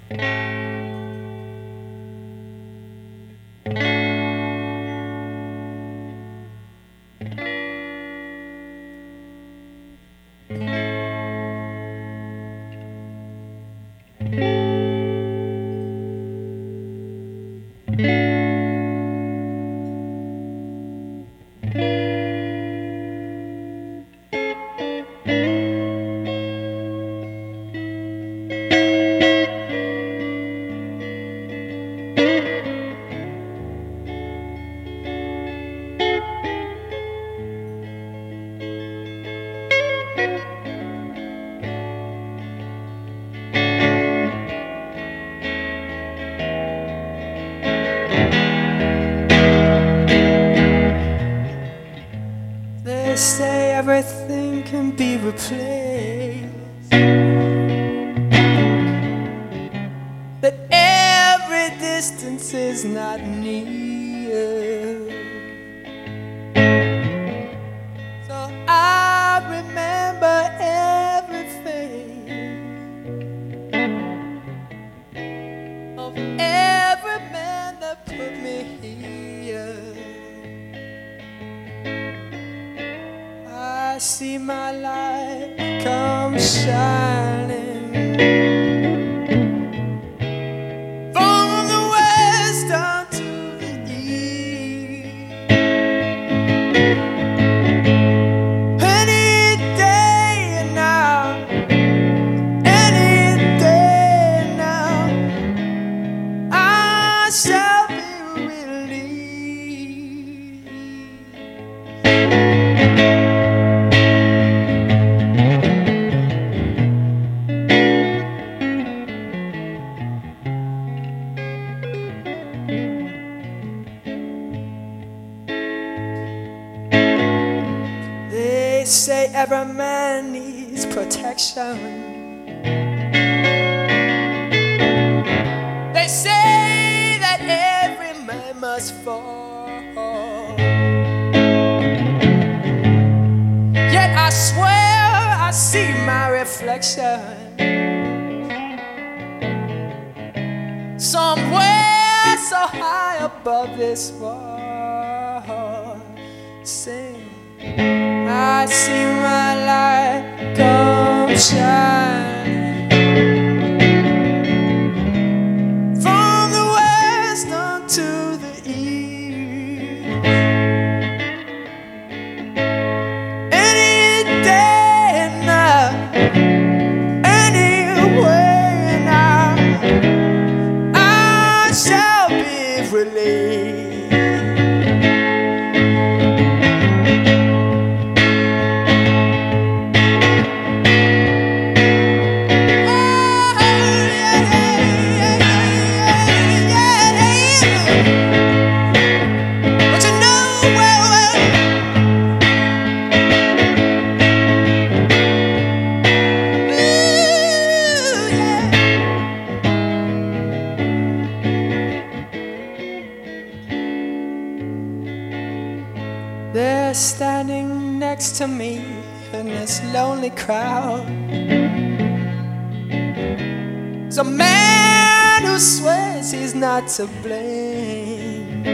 They say everything can be replaced, that every distance is not near. So I remember everything of every man that put me here. I see my light come shining from the west down to the east. Any day now, any day now, I shall be released. They say every man needs protection. They say that every man must fall. Yet I swear I see my reflection somewhere so high above this wall. Sing. I see my light come shining from the west unto the east. Any day now, anywhere now, I shall be released. They're standing next to me in this lonely crowd. There's a man who swears he's not to blame.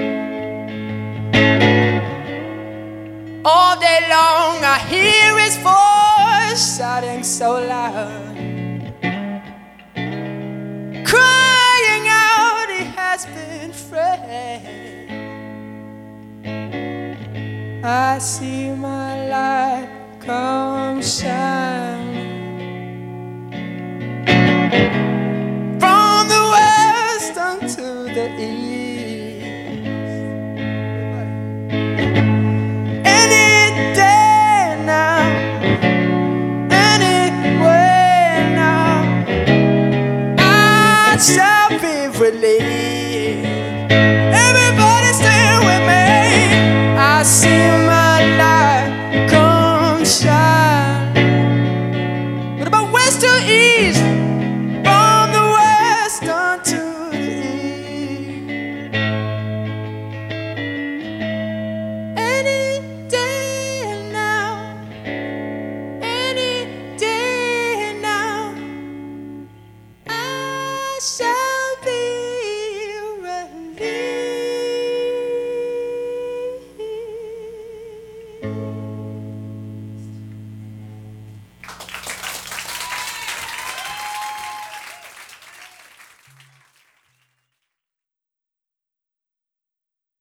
All day long I hear his voice shouting so loud, crying out he has been framed. I see my light come shining from the west unto the east. Any day now, anywhere now, I shall be released. Everybody stand with me. I see my light come shine. What about west to east?